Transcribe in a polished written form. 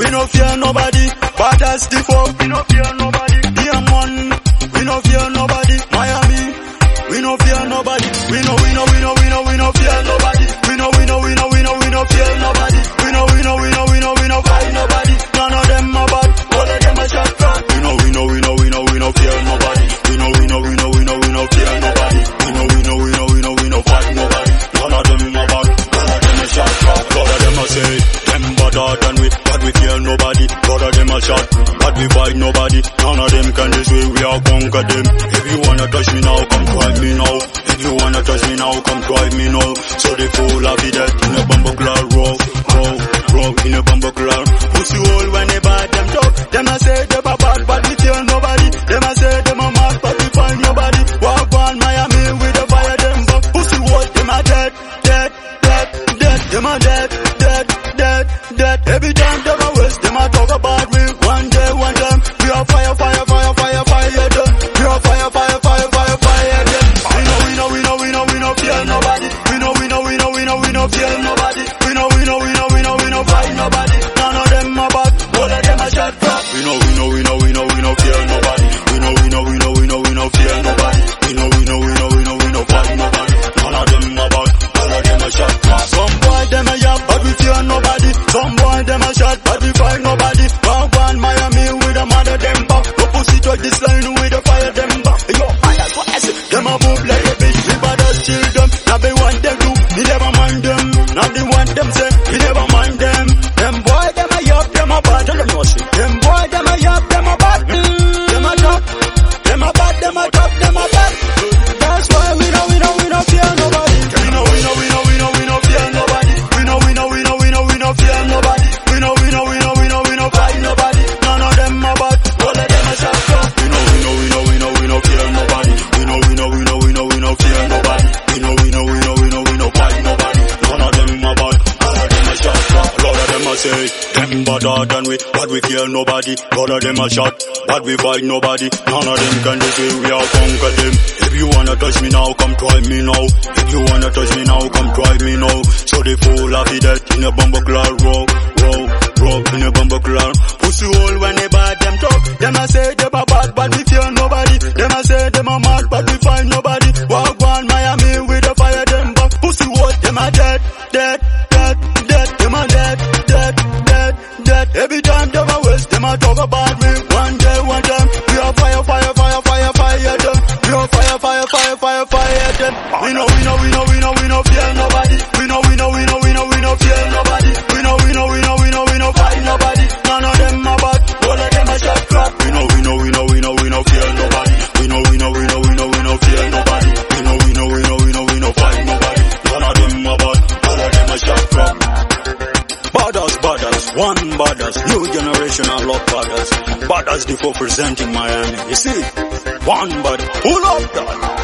we no fear nobody. Bad as the folk, we no fear nobody. DM1, we no fear nobody. Miami, we no fear nobody. We no fear nobody. We no fear nobody. We no fight nobody. None of them are bad, all of them are shot crap. We no fear nobody. We no fear nobody. We no fight nobody. None of them are bad, all of them are shot crap. All of them are say, them better than we, but we fear nobody. All of them are shot, but we fight nobody. None of them can this way, we are conquer them. If you wanna touch me now, come try me now. If you wanna touch me now, come try me now. So they fool of it in a bumble cloud, row in a bumble cloud. Pussy hole when they bad them talk. Them I say they are bad, but we fear nobody. Them I say them are mad, but we find nobody. Walk on Miami with the fire them back. Pussy hole, them are dead. Them are dead. Every time them are waste, them are talk about we. One day, we are fire them. We are fire them. We no fear nobody. We no fear nobody. We no fight nobody. None of them are bad, all of them are shot crap. We no fear nobody. We no fear nobody. We no fight nobody. None of them are bad, all of them are shot crap. Some boy them a yap, but we fear nobody. Some boy them a shot, but we fight nobody. Walk on Miami with a mother them back. No pussy to this line with a fire them back. Yo, fire twice. Them a move like a bitch. We bother chill them. Now they want them to, we never mind them. Now they want them say, we never mind them. Them boy them a yap, them a bad. Tell them no shit. Them boy them a yap, them a bad. Them a top. Them a bad, them a top, them a bad. That's why we no fear nobody. We no fear nobody. We no fear nobody. We no fight nobody. None of them are bad, all of them are shot crap. We no fear nobody. We no fear nobody. We no fight nobody. None of them are bad, all of them are shot crap. A lot of them are say, them better than we, but we fear nobody. All of them are shot, but we fight nobody. None of them can this way, we are conquer them. If you wanna touch me now, come try me now. If you wanna touch me now, come try me now. So they fool of it in a bumble cloud, row in a bumble cloud. Pussy hole when they bad them talk. Them I say they are bad, but we fear nobody. Them I say them are mad, but we find nobody. Walk on Miami with the fire them back. Pussy hole, them are dead. Them are dead. Every time them are waste, them are talk about me. One day, we are fire them. We are fire them. We no fear nobody. We no fear nobody. We no fight nobody. None of them are bad, all of them are shot crap. We no fear nobody. We no fear nobody. We no fight nobody. None of them are bad, all of them are shot crap. Badders, one badders, new generation of love badders. Badders the four presenting Miami. You see, one bad, pull up that.